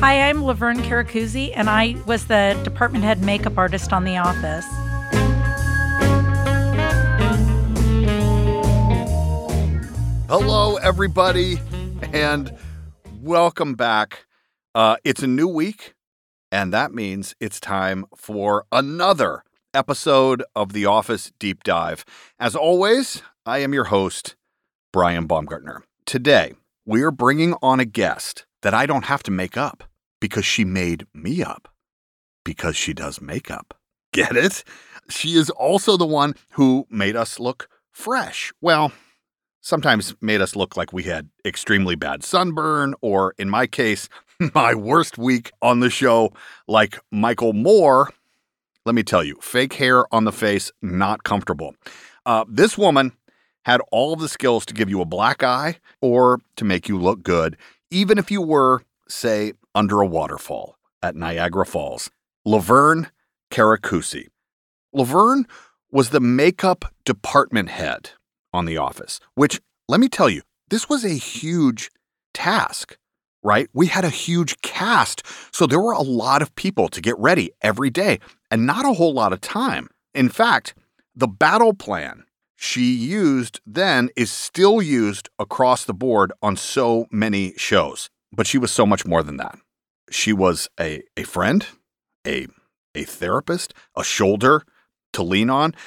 Hi, I'm Laverne Caracuzzi, and I was the department head makeup artist on The Office. Hello, everybody, and welcome back. It's a new week, and that means it's time for another episode of The Office Deep Dive. As always, I am your host, Brian Baumgartner. Today, we are bringing on a guest that I don't have to make up because she made me up because she does makeup. Get it? She is also the one who made us look fresh. Well, sometimes made us look like we had extremely bad sunburn, or in my case, my worst week on the show, like Michael Moore. Let me tell you, fake hair on the face, not comfortable. This woman had all of the skills to give you a black eye or to make you look good, even if you were, say, under a waterfall at Niagara Falls. Laverne Caracuzzi. Laverne was the makeup department head on The Office, which, let me tell you, this was a huge task, right? We had a huge cast, so there were a lot of people to get ready every day and not a whole lot of time. In fact, the battle plan she used then is still used across the board on so many shows, but she was so much more than that. She was a friend, a therapist, a shoulder to lean on,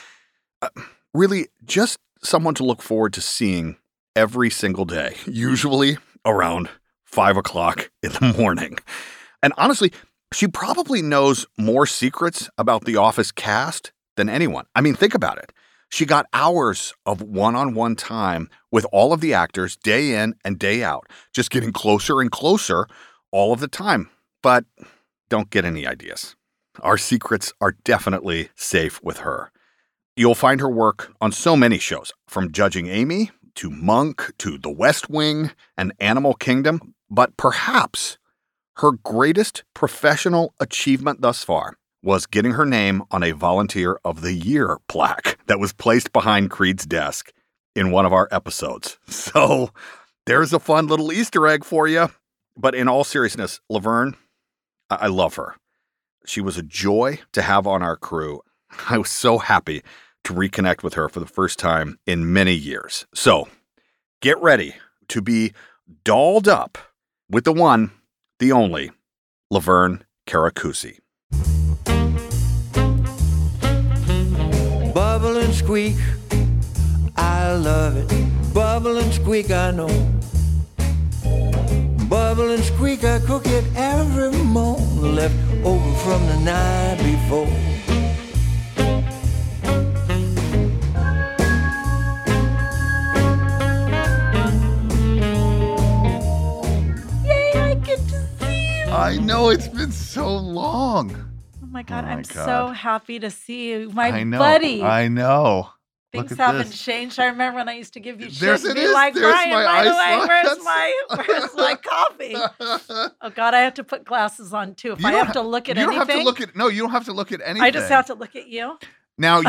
really just someone to look forward to seeing every single day, usually around 5 o'clock in the morning. And honestly, she probably knows more secrets about The Office cast than anyone. I mean, think about it. She got hours of one-on-one time with all of the actors day in and day out, just getting closer and closer all of the time. But don't get any ideas. Our secrets are definitely safe with her. You'll find her work on so many shows, from Judging Amy to Monk to The West Wing and Animal Kingdom. But perhaps her greatest professional achievement thus far was getting her name on a Volunteer of the Year plaque that was placed behind Creed's desk in one of our episodes. So there's a fun little Easter egg for you. But in all seriousness, Laverne, I love her. She was a joy to have on our crew. I was so happy to reconnect with her for the first time in many years. So get ready to be dolled up with the one, the only, Laverne Caracuzzi. Bubble and squeak, I love it. Bubble and squeak, I know. Bubble and squeak, I cook it every morning, left over from the night before. Yay, I get to see you. I know, it's been so long. Oh my God, Oh my I'm God. so happy to see you. My I know, buddy. I know. Things Look at haven't this. changed. I remember when I used to give you shit There's and it be is. like, There's Brian, my by the ice way, where's my coffee? Oh God, I have to put glasses on too. If I have to look at you don't anything, have to look at, no, you don't have to look at anything. I just have to look at you. Now,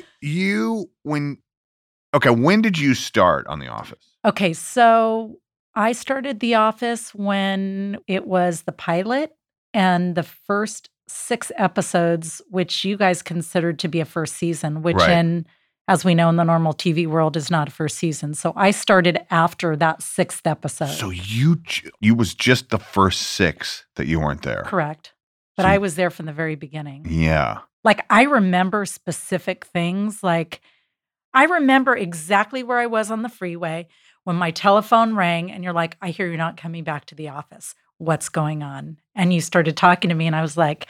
when did you start on The Office? Okay, so I started The Office when it was the pilot and the first 6 episodes, which you guys considered to be a first season, which Right. as we know in the normal TV world, is not a first season. So I started after that 6th episode. So you was just the first 6 that you weren't there. Correct. But So- I was there from the very beginning. Yeah. Like, I remember specific things. Like, I remember exactly where I was on the freeway when my telephone rang and you're like, I hear you're not coming back to the office. What's going on? And you started talking to me and I was like,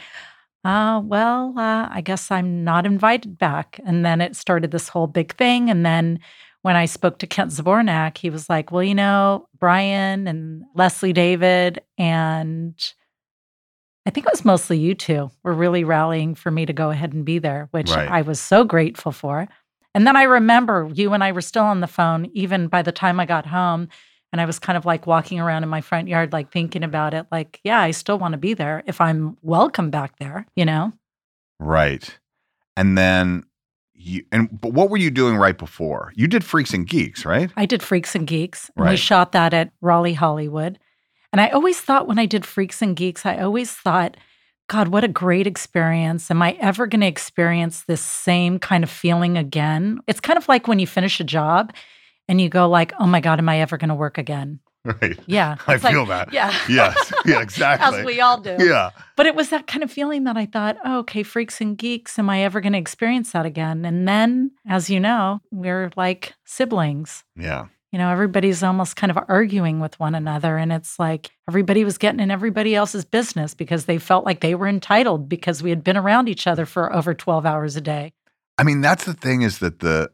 I guess I'm not invited back. And then it started this whole big thing. And then when I spoke to Kent Zbornak, he was like, well, Brian and Leslie David and I think it was mostly you two were really rallying for me to go ahead and be there, which Right. I was so grateful for. And then I remember you and I were still on the phone, even by the time I got home. And I was kind of like walking around in my front yard, like thinking about it, like, yeah, I still want to be there if I'm welcome back there, you know? Right. And then but what were you doing right before? You did Freaks and Geeks, right? I did Freaks and Geeks. And we Right. shot that at Raleigh, Hollywood. And I always thought when I did Freaks and Geeks, I always thought, God, what a great experience. Am I ever going to experience this same kind of feeling again? It's kind of like when you finish a job and you go like, oh my God, am I ever going to work again? Right. Yeah. I it's like- feel that. Yeah. Yes. Yeah, exactly. As we all do. Yeah. But it was that kind of feeling that I thought, oh, okay, Freaks and Geeks, am I ever going to experience that again? And then, as you know, we're like siblings. Yeah. You know, everybody's almost kind of arguing with one another. And it's like everybody was getting in everybody else's business because they felt like they were entitled because we had been around each other for over 12 hours a day. I mean, that's the thing is that the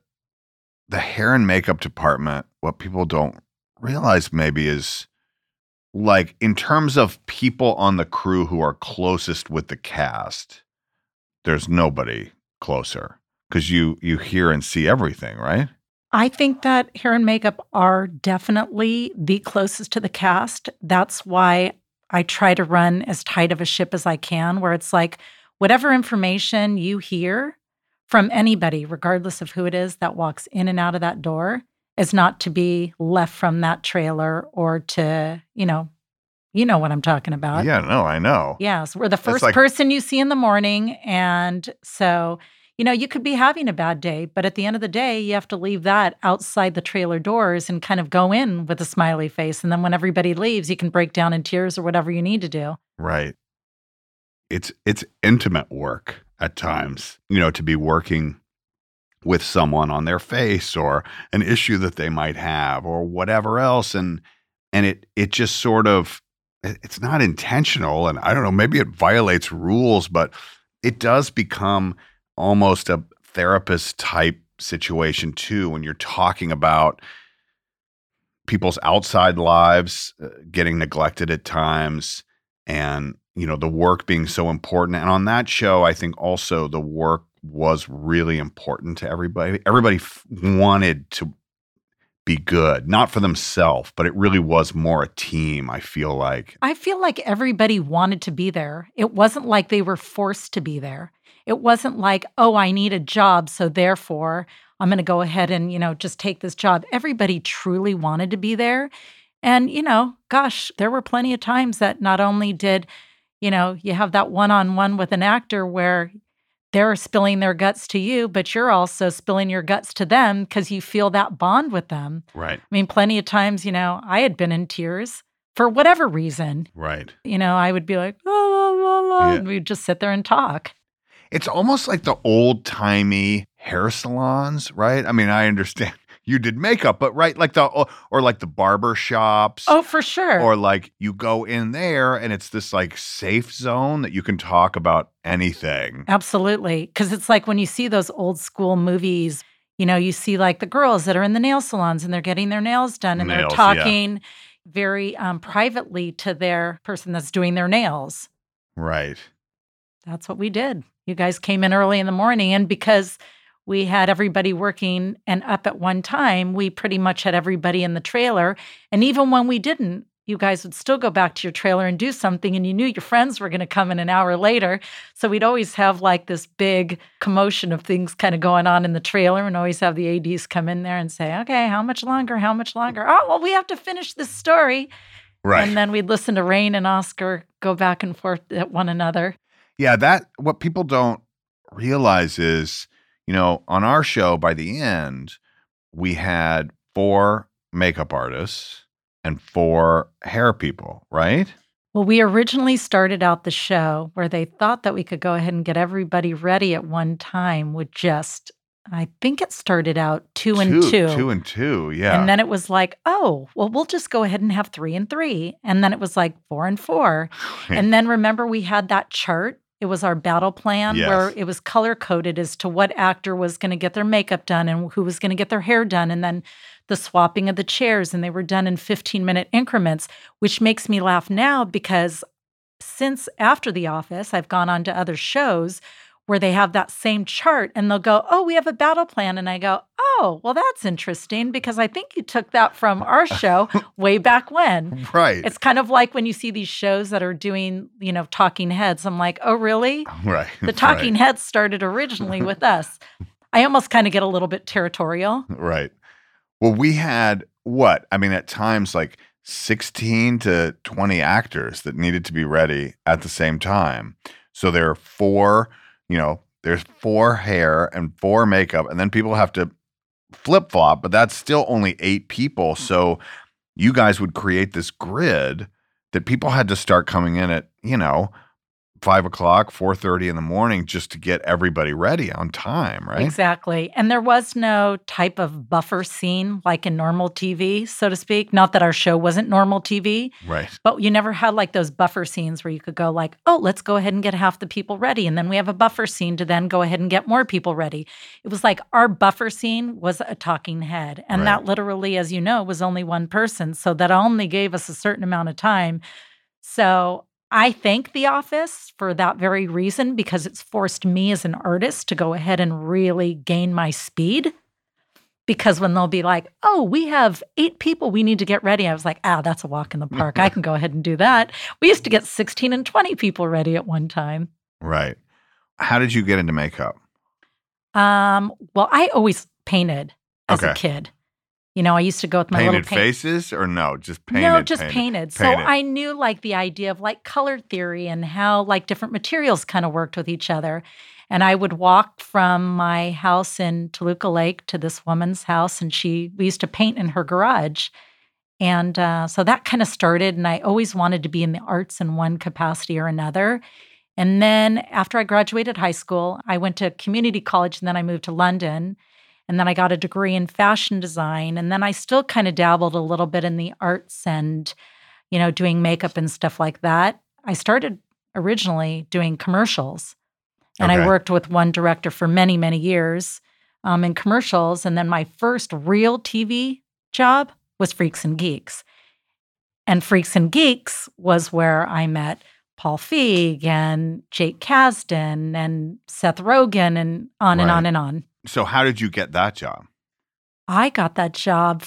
hair and makeup department, what people don't realize maybe is like in terms of people on the crew who are closest with the cast, there's nobody closer because you hear and see everything, right? I think that hair and makeup are definitely the closest to the cast. That's why I try to run as tight of a ship as I can, where it's like whatever information you hear from anybody, regardless of who it is that walks in and out of that door, is not to be left from that trailer or to, you know what I'm talking about. Yeah, no, I know. Yes, we're the first like- person you see in the morning. And so, you could be having a bad day, but at the end of the day, you have to leave that outside the trailer doors and kind of go in with a smiley face. And then when everybody leaves, you can break down in tears or whatever you need to do. Right. It's intimate work at times, to be working with someone on their face or an issue that they might have or whatever else. And it just sort of, it's not intentional. And I don't know, maybe it violates rules, but it does become almost a therapist type situation too, when you're talking about people's outside lives getting neglected at times and, the work being so important. And on that show, I think also the work was really important to everybody. Everybody wanted to be good, not for themselves, but it really was more a team, I feel like. I feel like everybody wanted to be there. It wasn't like they were forced to be there. It wasn't like, oh, I need a job, so therefore I'm going to go ahead and, just take this job. Everybody truly wanted to be there. And, gosh, there were plenty of times that not only did, you have that one-on-one with an actor where they're spilling their guts to you, but you're also spilling your guts to them because you feel that bond with them. Right. I mean, plenty of times, I had been in tears for whatever reason. Right. I would be like, la, la, la, la, Yeah. and we'd just sit there and talk. It's almost like the old-timey hair salons, right? I mean, I understand you did makeup, but right, like like the barber shops. Oh, for sure. Or like you go in there and it's this like safe zone that you can talk about anything. Absolutely. Because it's like when you see those old school movies, you see like the girls that are in the nail salons and they're getting their nails done and Nails, they're talking very privately to their person that's doing their nails. Right. That's what we did. You guys came in early in the morning, and because we had everybody working and up at one time, we pretty much had everybody in the trailer. And even when we didn't, you guys would still go back to your trailer and do something, and you knew your friends were going to come in an hour later. So we'd always have like this big commotion of things kind of going on in the trailer, and always have the ADs come in there and say, okay, how much longer? How much longer? Oh, well, we have to finish this story. Right. And then we'd listen to Rain and Oscar go back and forth at one another. Yeah, what people don't realize is, on our show, by the end, we had 4 makeup artists and 4 hair people, right? Well, we originally started out the show where they thought that we could go ahead and get everybody ready at one time with just, I think it started out 2 and 2. 2 and 2, yeah. And then it was like, oh, well, we'll just go ahead and have 3 and 3. And then it was like 4 and 4. And then remember, we had that chart. It was our battle plan where it was color coded as to what actor was going to get their makeup done and who was going to get their hair done. And then the swapping of the chairs, and they were done in 15-minute increments, which makes me laugh now because since after The Office, I've gone on to other shows where they have that same chart and they'll go, oh, we have a battle plan. And I go, oh, well, that's interesting because I think you took that from our show way back when. Right. It's kind of like when you see these shows that are doing, talking heads. I'm like, oh, really? Right. The talking heads started originally with us. I almost kind of get a little bit territorial. Right. Well, we had what? I mean, at times, like 16 to 20 actors that needed to be ready at the same time. So there are four, there's 4 hair and 4 makeup, and then people have to flip flop, but that's still only 8 people. So you guys would create this grid that people had to start coming in at, 5 o'clock, 4:30 in the morning just to get everybody ready on time, right? Exactly. And there was no type of buffer scene like in normal TV, so to speak. Not that our show wasn't normal TV, Right. but you never had like those buffer scenes where you could go like, oh, let's go ahead and get half the people ready. And then we have a buffer scene to then go ahead and get more people ready. It was like our buffer scene was a talking head. And Right. that literally, as you know, was only one person. So that only gave us a certain amount of time. So I thank The Office for that very reason, because it's forced me as an artist to go ahead and really gain my speed. Because when they'll be like, oh, we have 8 people we need to get ready, I was like, that's a walk in the park. I can go ahead and do that. We used to get 16 and 20 people ready at one time. Right. How did you get into makeup? Well, I always painted as a Okay. kid. I used to go with my Painted little paint. faces or no? Just painted? No, just painted. So Painted. I knew like the idea of like color theory and how like different materials kind of worked with each other. And I would walk from my house in Toluca Lake to this woman's house, and we used to paint in her garage. And so that kind of started, and I always wanted to be in the arts in one capacity or another. And then after I graduated high school, I went to community college, and then I moved to London. And then I got a degree in fashion design. And then I still kind of dabbled a little bit in the arts and, doing makeup and stuff like that. I started originally doing commercials. And Okay. I worked with one director for many, many years in commercials. And then my first real TV job was Freaks and Geeks. And Freaks and Geeks was where I met Paul Feig and Jake Kasdan and Seth Rogen and on and Right. on and on. So how did you get that job? I got that job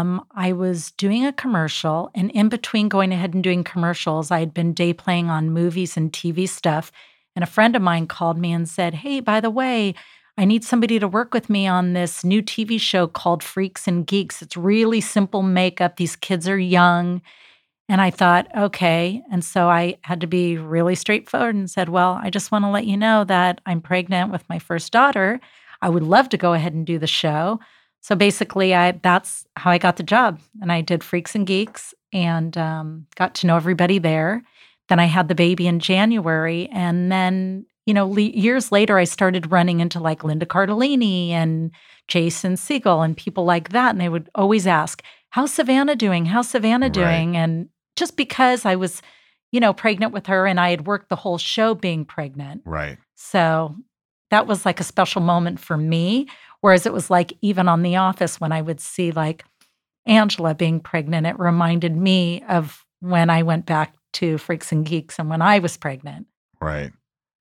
I was doing a commercial, and in between going ahead and doing commercials, I had been day playing on movies and TV stuff. And a friend of mine called me and said, hey, by the way, I need somebody to work with me on this new TV show called Freaks and Geeks. It's really simple makeup. These kids are young. And I thought, okay. And so I had to be really straightforward and said, well, I just want to let you know that I'm pregnant with my first daughter. I would love to go ahead and do the show. So basically, that's how I got the job. And I did Freaks and Geeks and got to know everybody there. Then I had the baby in January. And then, years later, I started running into like Linda Cardellini and Jason Segel and people like that. And they would always ask, how's Savannah doing? How's Savannah doing? And just because I was, pregnant with her, and I had worked the whole show being pregnant. Right. So that was like a special moment for me. Whereas it was like even on The Office, when I would see like Angela being pregnant, it reminded me of when I went back to Freaks and Geeks and when I was pregnant. Right.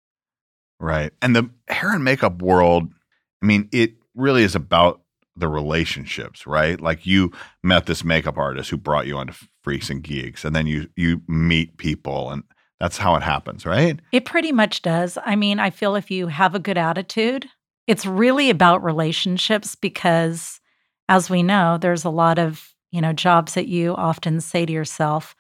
Right. And the hair and makeup world, I mean, it really is about the relationships, right? Like you met this makeup artist who brought you onto Freaks and Geeks, and then you meet people, and that's how it happens, right? It pretty much does. I mean, I feel if you have a good attitude, it's really about relationships, because as we know, there's a lot of, jobs that you often say to yourself,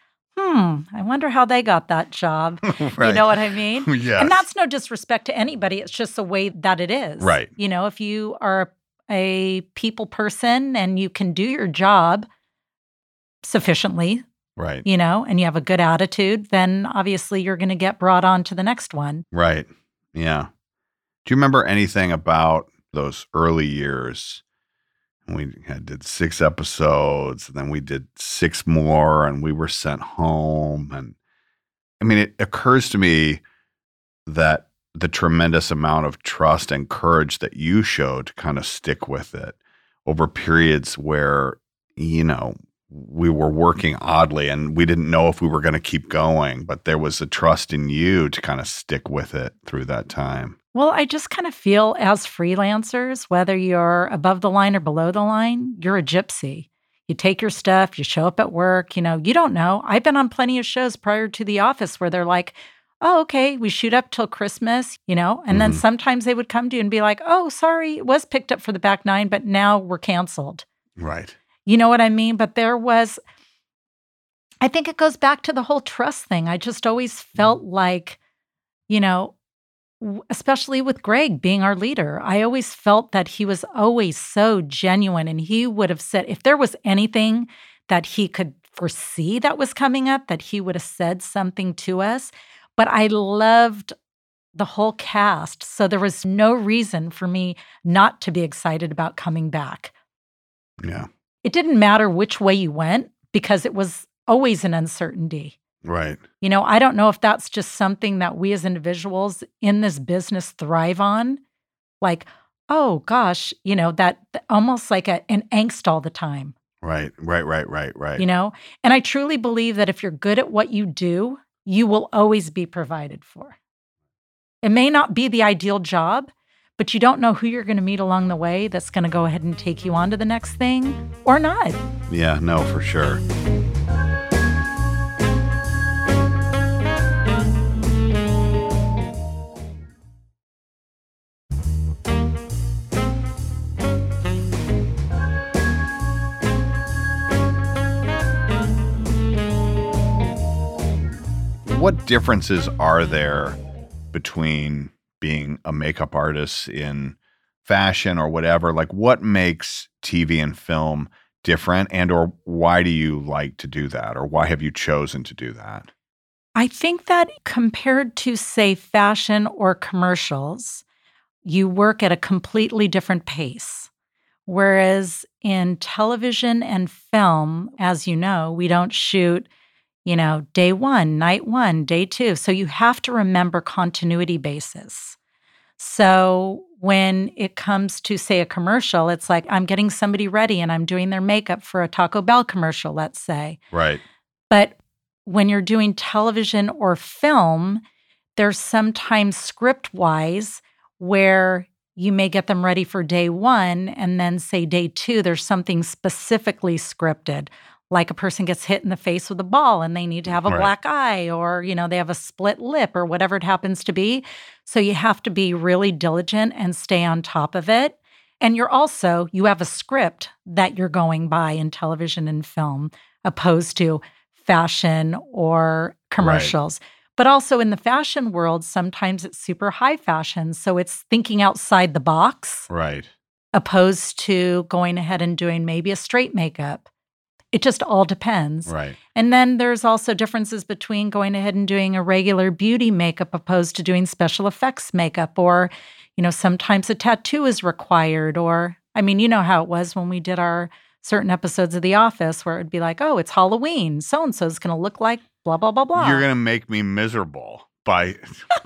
I wonder how they got that job. Right. You know what I mean? Yes. And that's no disrespect to anybody. It's just the way that it is. Right. If you are a people person and you can do your job sufficiently, Right. and you have a good attitude, then obviously you're going to get brought on to the next one. Right. Yeah. Do you remember anything about those early years? We did 6 episodes, and then we did 6 more, and we were sent home. And I mean, it occurs to me that the tremendous amount of trust and courage that you showed to kind of stick with it over periods where, we were working oddly and we didn't know if we were going to keep going, but there was a trust in you to kind of stick with it through that time. Well, I just kind of feel as freelancers, whether you're above the line or below the line, you're a gypsy. You take your stuff, you show up at work, you don't know. I've been on plenty of shows prior to The Office where they're like, oh, okay, we shoot up till Christmas, and then sometimes they would come to you and be like, oh, sorry, it was picked up for the back 9, but now we're canceled. Right. You know what I mean? But there was I think it goes back to the whole trust thing. I just always felt like, you know, especially with Greg being our leader, I always felt that he was always so genuine. And he would have said, if there was anything that he could foresee that was coming up, that he would have said something to us. But I loved the whole cast. So there was no reason for me not to be excited about coming back. Yeah. It didn't matter which way you went because it was always an uncertainty. Right. You know, I don't know if that's just something that we as individuals in this business thrive on. Like, oh gosh, you know, that almost like an angst all the time. Right. You know, and I truly believe that if you're good at what you do, you will always be provided for. It may not be the ideal job, but you don't know who you're going to meet along the way that's going to go ahead and take you on to the next thing or not. Yeah, no, for sure. What differences are there between being a makeup artist in fashion or whatever? Like, what makes TV and film different, and or why do you like to do that, or why have you chosen to do that? I think that compared to, say, fashion or commercials, you work at a completely different pace. Whereas in television and film, as you know, we don't shoot, you know, day one, night one, day two. So you have to remember continuity basis. So when it comes to, say, a commercial, it's like I'm getting somebody ready and I'm doing their makeup for a Taco Bell commercial, let's say. Right. But when you're doing television or film, there's sometimes script-wise where you may get them ready for day one and then say day two, there's something specifically scripted. Like a person gets hit in the face with a ball and they need to have a black eye, or, you know, they have a split lip or whatever it happens to be. So you have to be really diligent and stay on top of it. And you have a script that you're going by in television and film, opposed to fashion or commercials. Right. But also in the fashion world, sometimes it's super high fashion. So it's thinking outside the box. Right. Opposed to going ahead and doing maybe a straight makeup. It just all depends. Right. And then there's also differences between going ahead and doing a regular beauty makeup opposed to doing special effects makeup, or, you know, sometimes a tattoo is required, or, I mean, you know how it was when we did our certain episodes of The Office where it would be like, oh, it's Halloween. So-and-so's going to look like blah, blah, blah, blah. You're going to make me miserable by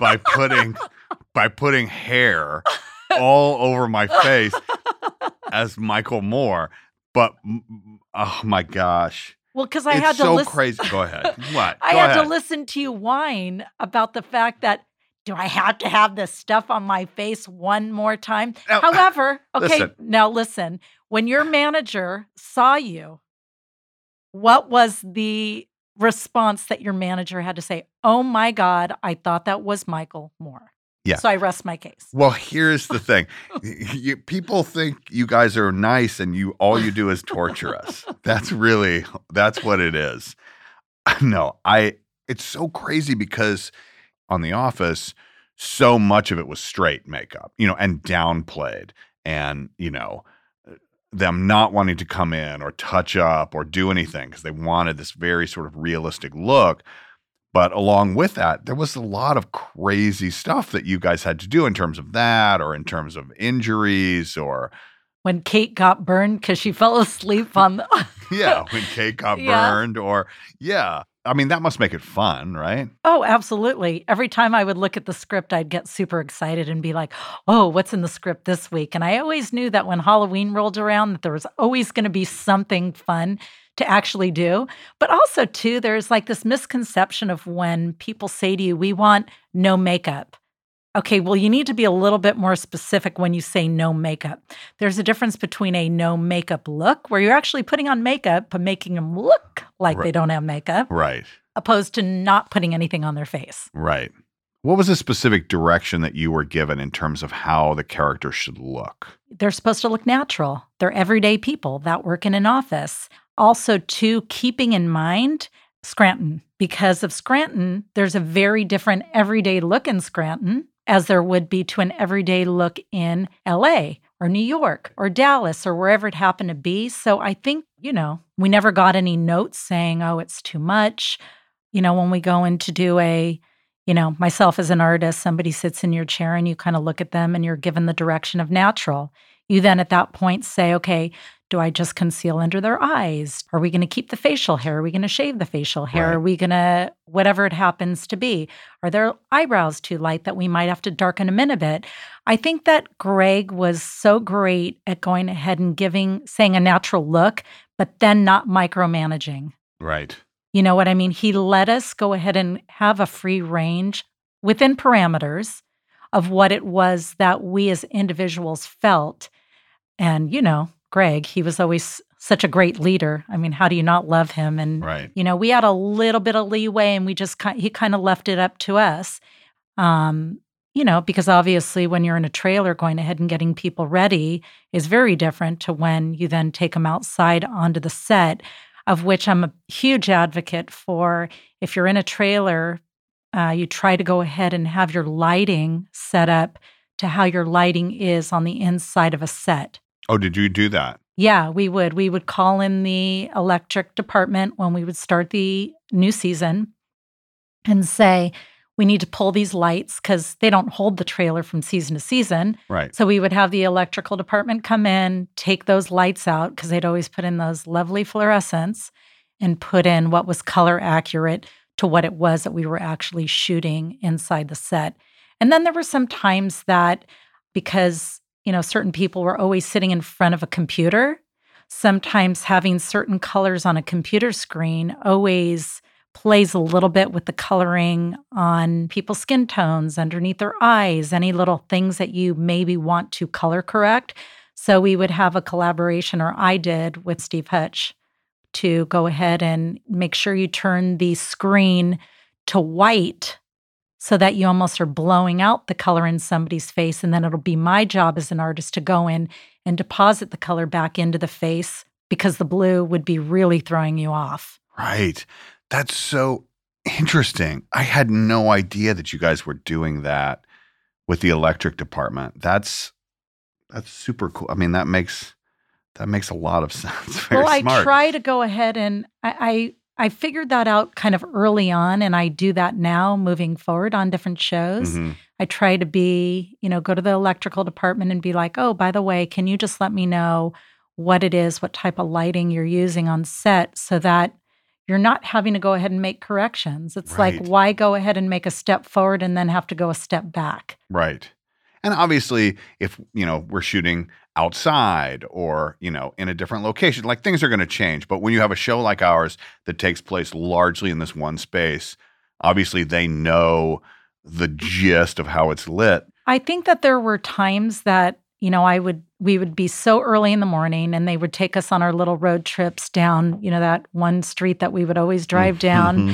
putting hair all over my face as Michael Moore. But, oh my gosh. Well, because I had to listen. It's so crazy. Go ahead. What? I had to listen to you whine about the fact that, do I have to have this stuff on my face one more time? Now, however, okay, listen. Now listen. When your manager saw you, what was the response that your manager had to say? Oh my God, I thought that was Michael Moore. Yeah. So I rest my case. Well, here's the thing. People think you guys are nice and all you do is torture us. That's what it is. No, it's so crazy because on The Office, so much of it was straight makeup, you know, and downplayed, and, you know, them not wanting to come in or touch up or do anything because they wanted this very sort of realistic look. But along with that, there was a lot of crazy stuff that you guys had to do in terms of that, or in terms of injuries, or when Kate got burned because she fell asleep on the yeah, when Kate got burned, or I mean, that must make it fun, right? Oh, absolutely. Every time I would look at the script, I'd get super excited and be like, oh, what's in the script this week? And I always knew that when Halloween rolled around, that there was always going to be something fun to actually do. But also, too, there's like this misconception of when people say to you, we want no makeup. Okay, well, you need to be a little bit more specific when you say no makeup. There's a difference between a no makeup look, where you're actually putting on makeup but making them look like they don't have makeup. Right. Opposed to not putting anything on their face. Right. What was the specific direction that you were given in terms of how the character should look? They're supposed to look natural. They're everyday people that work in an office. Also, too, keeping in mind Scranton. Because of Scranton, there's a very different everyday look in Scranton as there would be to an everyday look in LA or New York or Dallas or wherever it happened to be. So I think, we never got any notes saying, oh, it's too much. When we go in to do myself as an artist, somebody sits in your chair and you kind of look at them and you're given the direction of natural. You then at that point say, okay, do I just conceal under their eyes? Are we going to keep the facial hair? Are we going to shave the facial hair? Right. Are we going to, whatever it happens to be? Are their eyebrows too light that we might have to darken them in a bit? I think that Greg was so great at going ahead and saying a natural look, but then not micromanaging. Right. You know what I mean? He let us go ahead and have a free range within parameters of what it was that we as individuals felt. And, Greg, he was always such a great leader. I mean, how do you not love him? And, Right. We had a little bit of leeway and he kind of left it up to us. Because obviously when you're in a trailer, going ahead and getting people ready is very different to when you then take them outside onto the set, of which I'm a huge advocate for. If you're in a trailer, you try to go ahead and have your lighting set up to how your lighting is on the inside of a set. Oh, did you do that? Yeah, we would. We would call in the electric department when we would start the new season and say, we need to pull these lights because they don't hold the trailer from season to season. Right. So we would have the electrical department come in, take those lights out because they'd always put in those lovely fluorescents and put in what was color accurate to what it was that we were actually shooting inside the set. And then there were some times that because certain people were always sitting in front of a computer, sometimes having certain colors on a computer screen always plays a little bit with the coloring on people's skin tones, underneath their eyes, any little things that you maybe want to color correct. So we would have a collaboration, or I did, with Steve Hutch to go ahead and make sure you turn the screen to white so that you almost are blowing out the color in somebody's face. And then it'll be my job as an artist to go in and deposit the color back into the face because the blue would be really throwing you off. Right. That's so interesting. I had no idea that you guys were doing that with the electric department. That's super cool. I mean, that makes a lot of sense. Very well, smart. I try to go ahead and I figured that out kind of early on, and I do that now moving forward on different shows. Mhm. I try to be, go to the electrical department and be like, oh, by the way, can you just let me know what it is, what type of lighting you're using on set so that you're not having to go ahead and make corrections. It's Right. like, why go ahead and make a step forward and then have to go a step back? Right. And obviously, if, we're shooting outside or, in a different location, like things are going to change. But when you have a show like ours that takes place largely in this one space, obviously they know the gist of how it's lit. I think that there were times that, we would be so early in the morning and they would take us on our little road trips down, that one street that we would always drive down.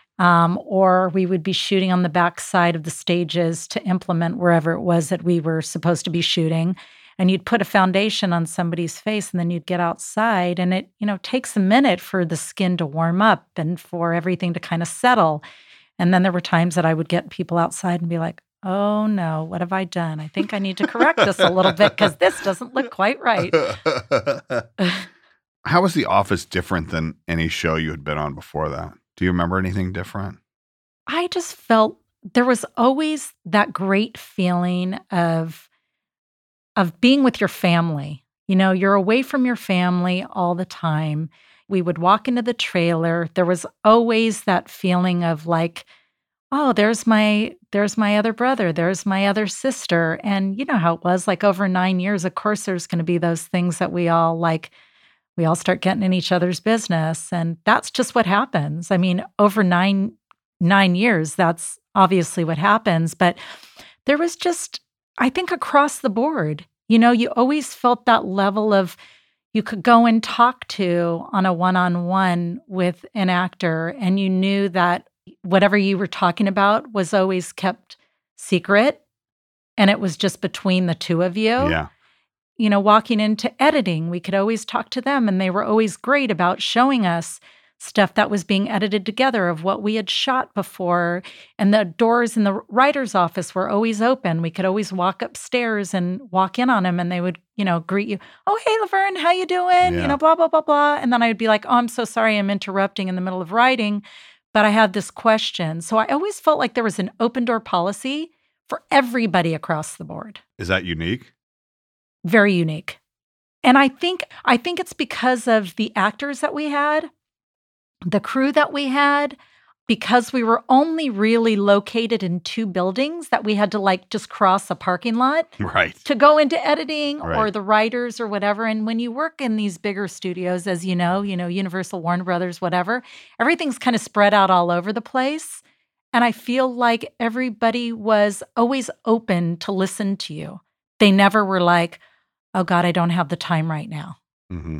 Or we would be shooting on the back side of the stages to implement wherever it was that we were supposed to be shooting. And you'd put a foundation on somebody's face and then you'd get outside and it, takes a minute for the skin to warm up and for everything to kind of settle. And then there were times that I would get people outside and be like, oh no, what have I done? I think I need to correct this a little bit because this doesn't look quite right. How was The Office different than any show you had been on before that? Do you remember anything different? I just felt there was always that great feeling of being with your family. You're away from your family all the time. We would walk into the trailer. There was always that feeling of like, oh, there's my other brother, there's my other sister. And you know how it was, like over 9 years, of course, there's going to be those things that we all start getting in each other's business. And that's just what happens. I mean, over nine years, that's obviously what happens. But there was just, I think across the board, you always felt that level of, you could go and talk to on a one-on-one with an actor and you knew that whatever you were talking about was always kept secret and it was just between the two of you. Yeah. Walking into editing, we could always talk to them and they were always great about showing us stuff that was being edited together of what we had shot before. And the doors in the writer's office were always open. We could always walk upstairs and walk in on them, and they would, greet you. Oh, hey, Laverne, how you doing? Yeah. Blah, blah, blah, blah. And then I'd be like, oh, I'm so sorry I'm interrupting in the middle of writing, but I had this question. So I always felt like there was an open door policy for everybody across the board. Is that unique? Very unique. And I think it's because of the actors that we had, the crew that we had, because we were only really located in 2 buildings that we had to just cross a parking lot Right. to go into editing or Right. the writers or whatever. And when you work in these bigger studios, as you know, Universal, Warner Brothers, whatever, everything's kind of spread out all over the place. And I feel like everybody was always open to listen to you. They never were like, oh God, I don't have the time right now. Mm-hmm.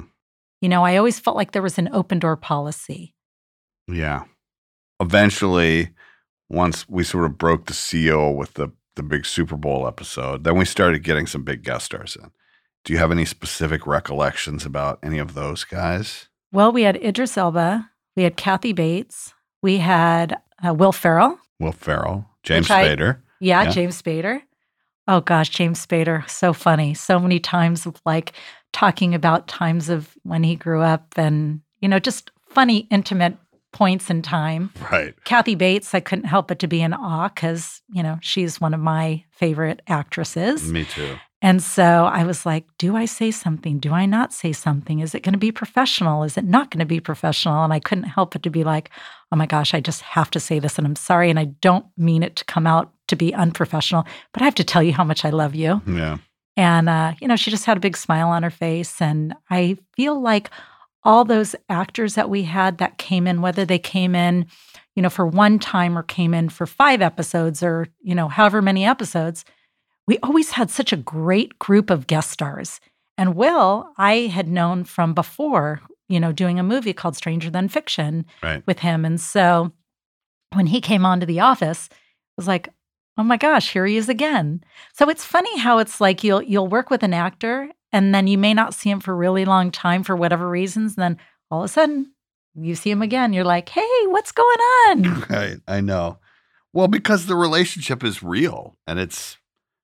I always felt like there was an open door policy. Yeah. Eventually, once we sort of broke the seal with the big Super Bowl episode, then we started getting some big guest stars in. Do you have any specific recollections about any of those guys? Well, we had Idris Elba, we had Kathy Bates, we had Will Ferrell. Will Ferrell, James Which I- Spader. Yeah, Yeah. James Spader. Oh gosh, James Spader, so funny. So many times of talking about times of when he grew up and, just funny, intimate points in time. Right. Kathy Bates, I couldn't help but to be in awe because, she's one of my favorite actresses. Me too. And so I was like, do I say something? Do I not say something? Is it going to be professional? Is it not going to be professional? And I couldn't help but to be like, oh my gosh, I just have to say this and I'm sorry. And I don't mean it to come out to be unprofessional, but I have to tell you how much I love you. Yeah. And, she just had a big smile on her face. And I feel like all those actors that we had that came in, whether they came in, for one time or came in for 5 episodes or, however many episodes, we always had such a great group of guest stars. And Will, I had known from before, doing a movie called Stranger Than Fiction Right. with him. And so when he came onto The Office, I was like, oh my gosh, here he is again. So it's funny how it's like you'll work with an actor and then you may not see him for a really long time for whatever reasons. And then all of a sudden you see him again. You're like, hey, what's going on? Right. I know. Well, because the relationship is real and it's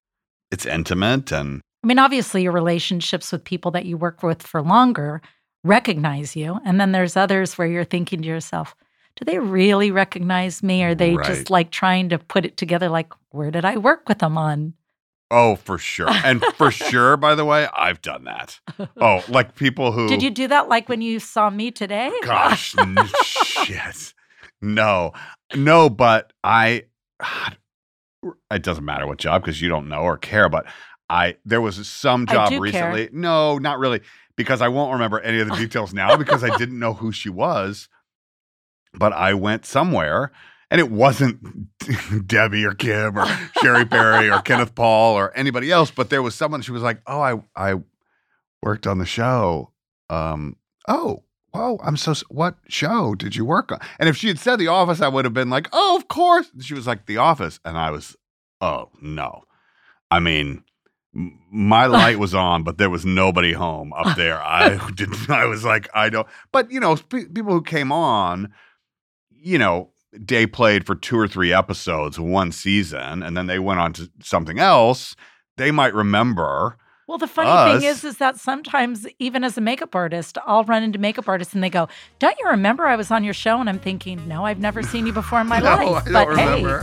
intimate and I mean, obviously your relationships with people that you work with for longer recognize you. And then there's others where you're thinking to yourself, do they really recognize me? Or are they just trying to put it together like, where did I work with them on? oh, for sure. And for sure, by the way, I've done that. Oh, like people who Did you do that like when you saw me today? Gosh, shit. No, but it doesn't matter what job because you don't know or care, but there was some I job do recently. care. No, not really, because I won't remember any of the details now because I didn't know who she was. But I went somewhere and it wasn't Debbie or Kim or Sherry Perry or Kenneth Paul or anybody else, but there was someone, she was like, oh, I worked on the show. Oh, whoa, what show did you work on? And if she had said The Office, I would have been like, oh, of course. She was like, The Office. And I was, oh, no. I mean, my light was on, but there was nobody home up there. I was like, I don't. But, people who came on, they played for 2 or 3 episodes, 1 season, and then they went on to something else. They might remember. Well, the funny thing is that sometimes, even as a makeup artist, I'll run into makeup artists and they go, don't you remember I was on your show? And I'm thinking, no, I've never seen you before in my No, life. I But don't remember.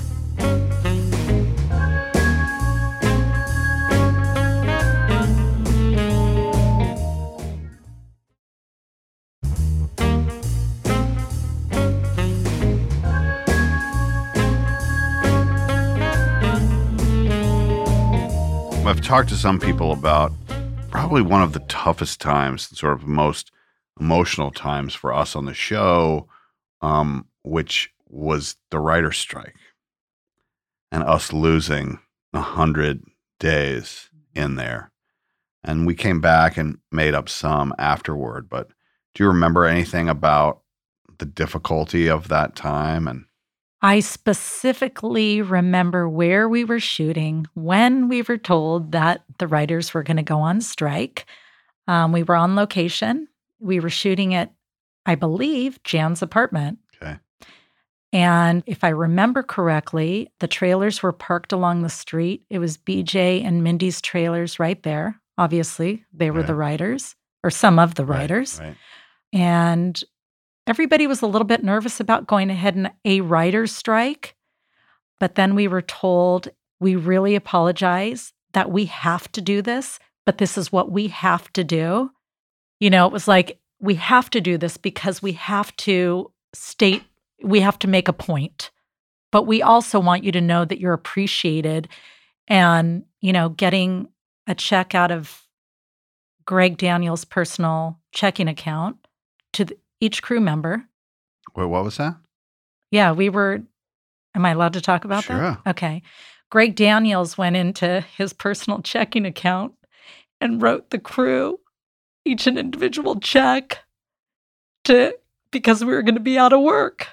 I've talked to some people about probably one of the toughest times, sort of most emotional times for us on the show, which was the writer's strike and us losing 100 days in there. And we came back and made up some afterward. But do you remember anything about the difficulty of that time? And I specifically remember where we were shooting when we were told that the writers were going to go on strike. We were on location. We were shooting at I believe, Jan's apartment. Okay. And if I remember correctly, the trailers were parked along the street. It was BJ and Mindy's trailers right there. Obviously, they were the writers, or some of the writers. Right. And everybody was a little bit nervous about going ahead in a writer's strike. But then we were told, we really apologize that we have to do this, but this is what we have to do. You know, it was like, we have to do this because we have to make a point. But we also want you to know that you're appreciated. And, you know, getting a check out of Greg Daniels' personal checking account to each crew member. Wait, what was that? Yeah, am I allowed to talk about that? Sure. Okay. Greg Daniels went into his personal checking account and wrote the crew each an individual check because we were going to be out of work.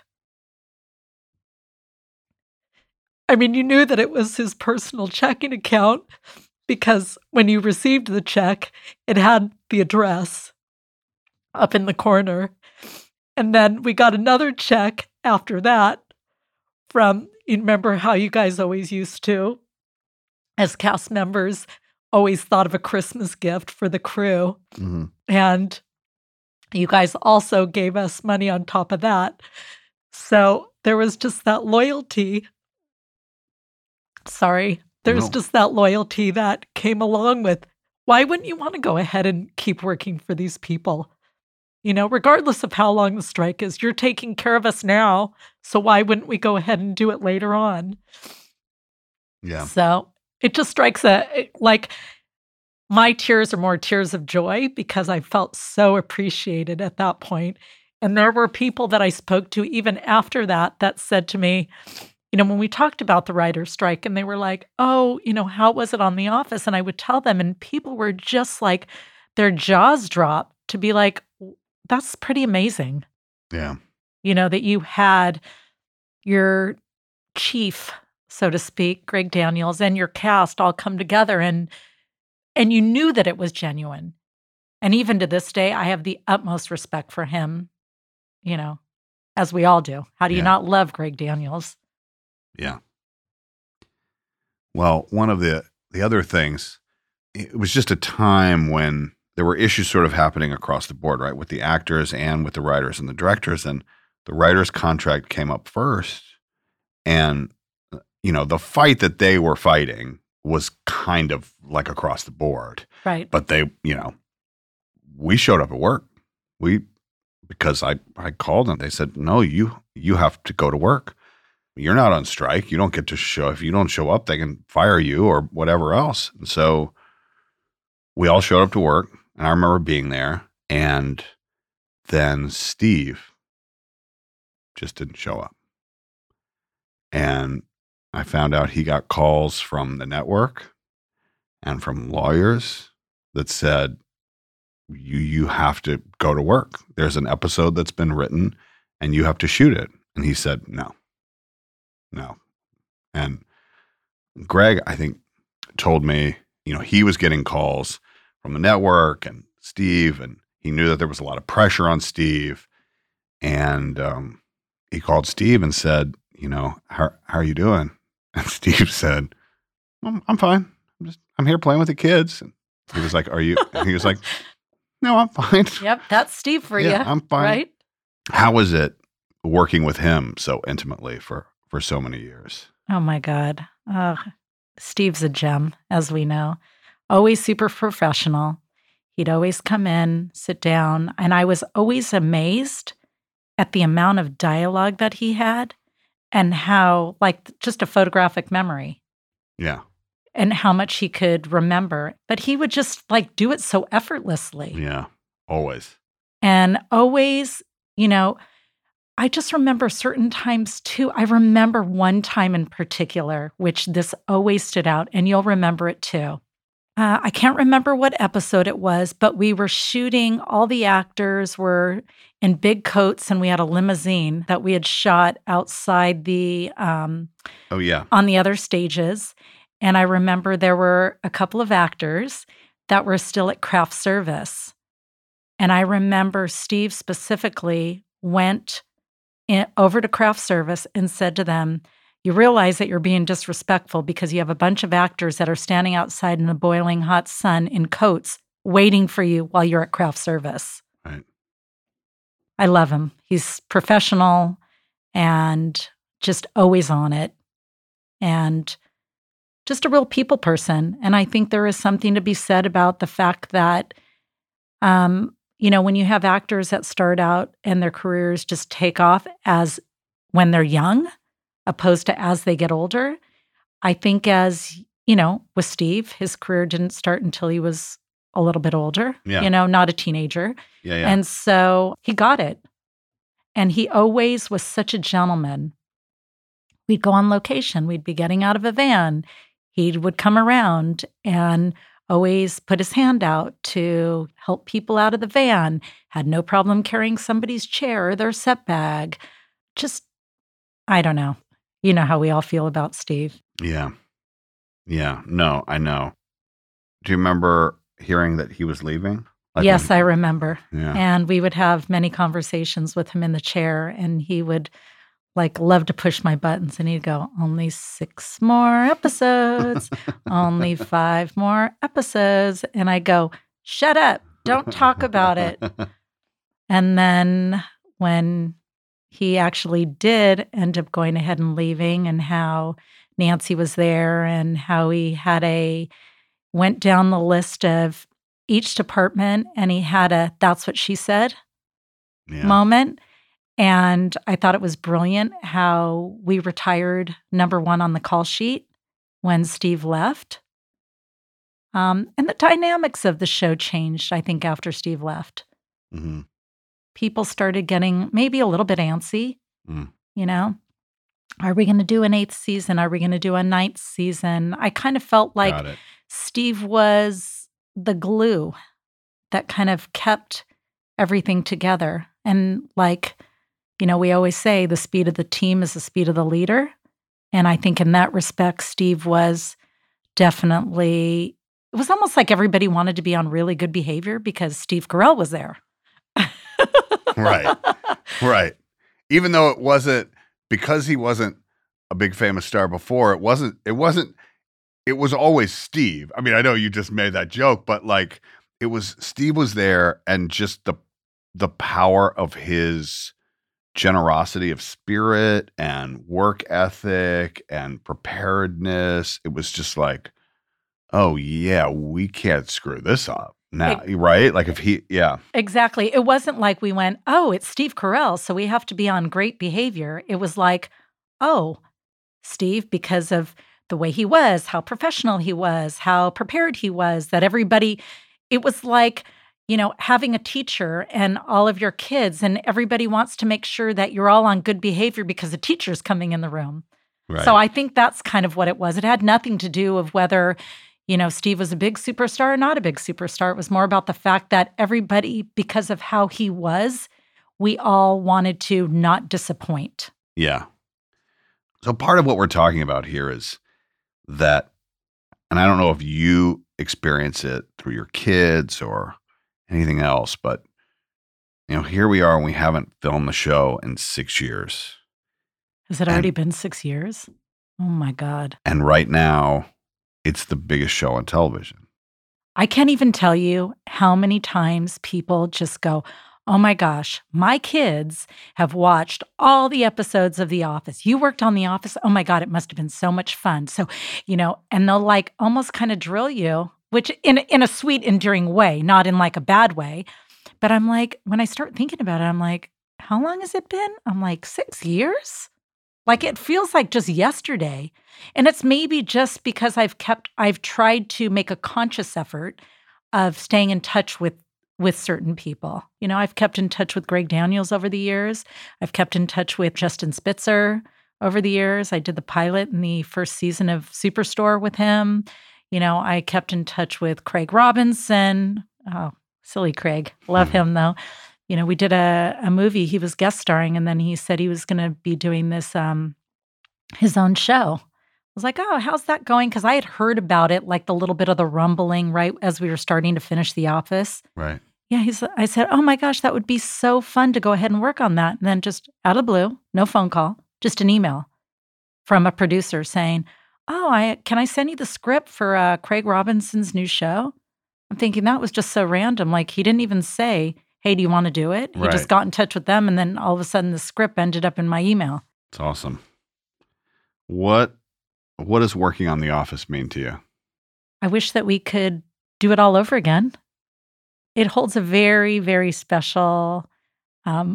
I mean, you knew that it was his personal checking account because when you received the check, it had the address up in the corner. And then we got another check after that you remember how you guys always used to, as cast members, always thought of a Christmas gift for the crew. Mm-hmm. And you guys also gave us money on top of that. So there was just that loyalty. Just that loyalty that came along with, why wouldn't you want to go ahead and keep working for these people? You know, regardless of how long the strike is, you're taking care of us now. So why wouldn't we go ahead and do it later on? Yeah. So it just strikes like my tears are more tears of joy because I felt so appreciated at that point. And there were people that I spoke to even after that said to me, you know, when we talked about the writer's strike, and they were like, oh, you know, how was it on The Office? And I would tell them, and people were just like, their jaws dropped to be like, that's pretty amazing. Yeah. You know, that you had your chief, so to speak, Greg Daniels, and your cast all come together and you knew that it was genuine. And even to this day, I have the utmost respect for him, you know, as we all do. How do you not love Greg Daniels? Yeah. Well, one of the other things, it was just a time when there were issues sort of happening across the board, right? With the actors and with the writers and the directors. And the writer's contract came up first. And, you know, the fight that they were fighting was kind of like across the board. Right. But they, you know, we showed up at work. Because I called them. They said, no, you have to go to work. You're not on strike. You don't get to show. If you don't show up, they can fire you or whatever else. And so we all showed up to work. And I remember being there. And then Steve just didn't show up. And I found out he got calls from the network and from lawyers that said, you have to go to work. There's an episode that's been written and you have to shoot it. And he said, no. And Greg, I think, told me, you know, he was getting calls from the network and Steve, and he knew that there was a lot of pressure on Steve. And he called Steve and said, you know, how are you doing? And Steve said, I'm fine. I'm here playing with the kids. And he was like, are you? And he was like, no, I'm fine. Yep, that's Steve for you. I'm fine. Right? How was it working with him so intimately for so many years? Oh my God. Steve's a gem, as we know. Always super professional. He'd always come in, sit down, and I was always amazed at the amount of dialogue that he had and how, like, just a photographic memory. Yeah. And how much he could remember. But he would just, like, do it so effortlessly. Yeah, always. And always, you know, I just remember certain times too. I remember one time in particular, which this always stood out, and you'll remember it too. I can't remember what episode it was, but we were shooting, all the actors were in big coats, and we had a limousine that we had shot outside the on the other stages. And I remember there were a couple of actors that were still at craft service. And I remember Steve specifically went over to craft service and said to them, you realize that you're being disrespectful because you have a bunch of actors that are standing outside in the boiling hot sun in coats waiting for you while you're at craft service. Right. I love him. He's professional and just always on it and just a real people person. And I think there is something to be said about the fact that, when you have actors that start out and their careers just take off as when they're young, opposed to as they get older, I think with Steve, his career didn't start until he was a little bit older, not a teenager. Yeah. And so he got it. And he always was such a gentleman. We'd go on location. We'd be getting out of a van. He would come around and always put his hand out to help people out of the van, had no problem carrying somebody's chair or their set bag. Just, I don't know. You know how we all feel about Steve. Yeah. No, I know. Do you remember hearing that he was leaving? Yes, I remember. Yeah. And we would have many conversations with him in the chair, and he would love to push my buttons, and he'd go, only 6 more episodes, only 5 more episodes. And I go, shut up, don't talk about it. And then when he actually did end up going ahead and leaving, and how Nancy was there, and how he went down the list of each department, and he had a that's what she said moment. And I thought it was brilliant how we retired number 1 on the call sheet when Steve left. And the dynamics of the show changed, I think, after Steve left. Mm-hmm. People started getting maybe a little bit antsy, Are we going to do an 8th season? Are we going to do a 9th season? I kind of felt like Steve was the glue that kind of kept everything together. And we always say the speed of the team is the speed of the leader. And I think in that respect, Steve was definitely, it was almost like everybody wanted to be on really good behavior because Steve Carell was there. Right. Even though because he wasn't a big famous star before, it was always Steve. I mean, I know you just made that joke, but Steve was there, and just the power of his generosity of spirit and work ethic and preparedness. It was just oh yeah, we can't screw this up now, right? Exactly. It wasn't like we went, oh, it's Steve Carell, so we have to be on great behavior. It was oh, Steve, because of the way he was, how professional he was, how prepared he was, that everybody, it was having a teacher and all of your kids, and everybody wants to make sure that you're all on good behavior because the teacher's coming in the room. Right. So I think that's kind of what it was. It had nothing to do with whether, Steve was a big superstar or not a big superstar. It was more about the fact that everybody, because of how he was, we all wanted to not disappoint. Yeah. So part of what we're talking about here is that, and I don't know if you experience it through your kids or anything else, but here we are and we haven't filmed the show in 6 years. Has it already been 6 years? Oh my God. And right now, it's the biggest show on television. I can't even tell you how many times people just go, oh my gosh, my kids have watched all the episodes of The Office. You worked on The Office? Oh my God, it must have been so much fun. So, and they'll almost kind of drill you, which in a sweet, endearing way, not in a bad way. But I'm when I start thinking about it, I'm how long has it been? I'm 6 years? It feels like just yesterday. And it's maybe just because I've tried to make a conscious effort of staying in touch with certain people. I've kept in touch with Greg Daniels over the years. I've kept in touch with Justin Spitzer over the years. I did the pilot in the first season of Superstore with him. I kept in touch with Craig Robinson. Oh, silly Craig. Love him, though. We did a movie. He was guest starring, and then he said he was going to be doing this, his own show. I was oh, how's that going? Because I had heard about it, the little bit of the rumbling, right, as we were starting to finish The Office. Right. Yeah, I said, oh my gosh, that would be so fun to go ahead and work on that. And then just out of the blue, no phone call, just an email from a producer saying, oh, can I send you the script for Craig Robinson's new show? I'm thinking that was just so random. Like he didn't even say, hey, do you want to do it? He just got in touch with them. And then all of a sudden the script ended up in my email. It's awesome. What does working on The Office mean to you? I wish that we could do it all over again. It holds a very, very special, part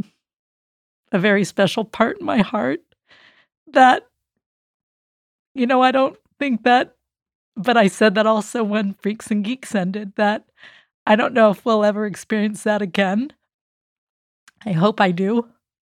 in my heart that, I don't think that, but I said that also when Freaks and Geeks ended, that I don't know if we'll ever experience that again. I hope I do.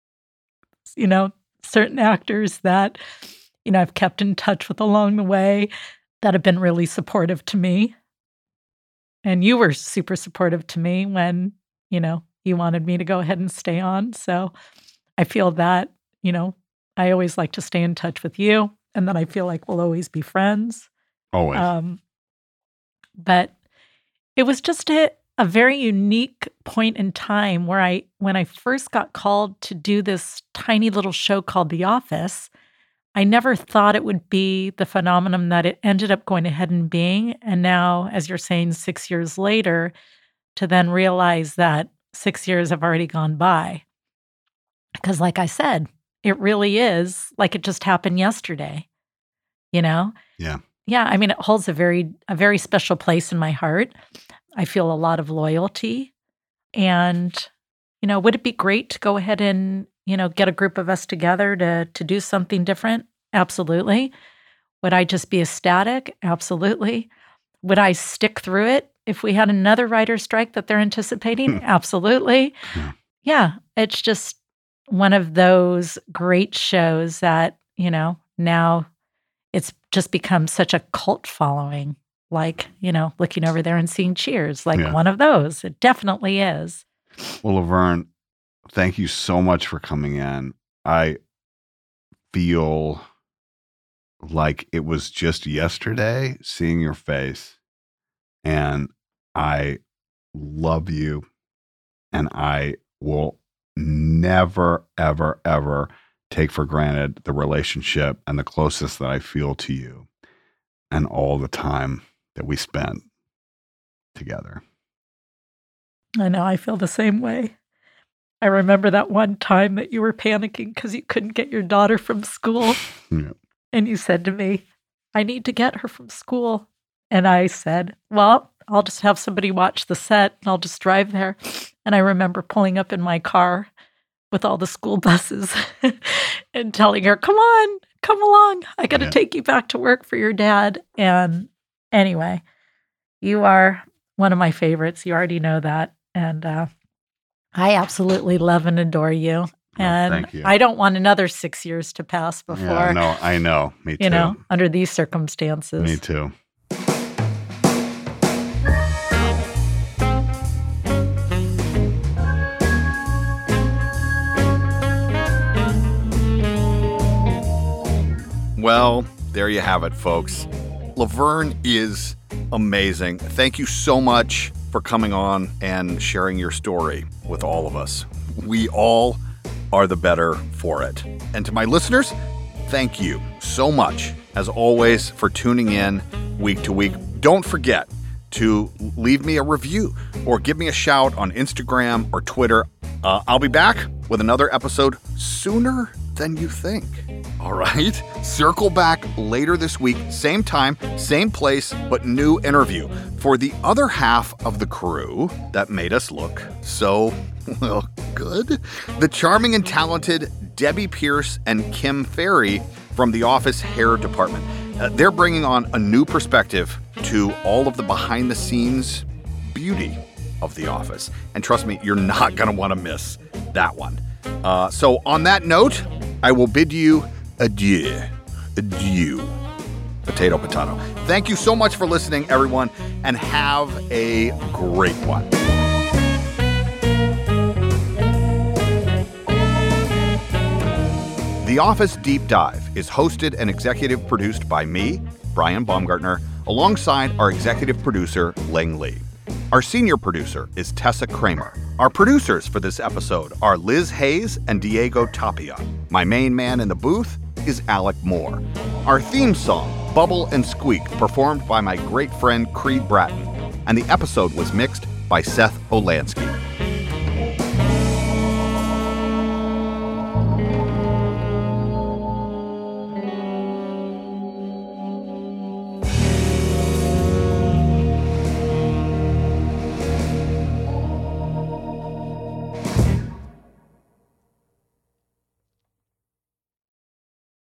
Certain actors that, I've kept in touch with along the way that have been really supportive to me. And you were super supportive to me when, you wanted me to go ahead and stay on. So I feel that, I always like to stay in touch with you. And then I feel like we'll always be friends. Always. But it was just a very unique point in time where when I first got called to do this tiny little show called The Office, I never thought it would be the phenomenon that it ended up going ahead and being. And now, as you're saying, 6 years later, to then realize that 6 years have already gone by. Because like I said, it really is like it just happened yesterday, Yeah. Yeah, I mean, it holds a very special place in my heart. I feel a lot of loyalty. And, would it be great to go ahead and, get a group of us together to do something different? Absolutely. Would I just be ecstatic? Absolutely. Would I stick through it if we had another writer's strike that they're anticipating? Absolutely. Yeah, it's just one of those great shows that, now it's just become such a cult following, like, looking over there and seeing Cheers, like one of those. It definitely is. Well, Laverne, thank you so much for coming in. I feel like it was just yesterday seeing your face, and I love you, and I will never, ever, ever take for granted the relationship and the closest that I feel to you and all the time that we spent together. I know, I feel the same way. I remember that one time that you were panicking because you couldn't get your daughter from school. Yeah. And you said to me, I need to get her from school. And I said, well, I'll just have somebody watch the set and I'll just drive there. And I remember pulling up in my car with all the school buses and telling her, come on, come along. I got to take you back to work for your dad. And anyway, you are one of my favorites. You already know that. And I absolutely love and adore you. And thank you. I don't want another 6 years to pass before. Yeah, no, I know. Me too. Under these circumstances. Me too. Well, there you have it, folks. Laverne is amazing. Thank you so much for coming on and sharing your story with all of us. We all are the better for it. And to my listeners, thank you so much, as always, for tuning in week to week. Don't forget to leave me a review or give me a shout on Instagram or Twitter. I'll be back with another episode sooner than you think. All right? Circle back later this week, same time, same place, but new interview for the other half of the crew that made us look so, well, good. The charming and talented Debbie Pierce and Kim Ferry from The Office Hair Department. They're bringing on a new perspective to all of the behind-the-scenes beauty of The Office. And trust me, you're not going to want to miss that one. So on that note, I will bid you adieu. Adieu. Potato, potato. Thank you so much for listening, everyone, and have a great one. The Office Deep Dive is hosted and executive produced by me, Brian Baumgartner, alongside our executive producer, Ling Lee. Our senior producer is Tessa Kramer. Our producers for this episode are Liz Hayes and Diego Tapia. My main man in the booth is Alec Moore. Our theme song, Bubble and Squeak, performed by my great friend Creed Bratton. And the episode was mixed by Seth Olansky.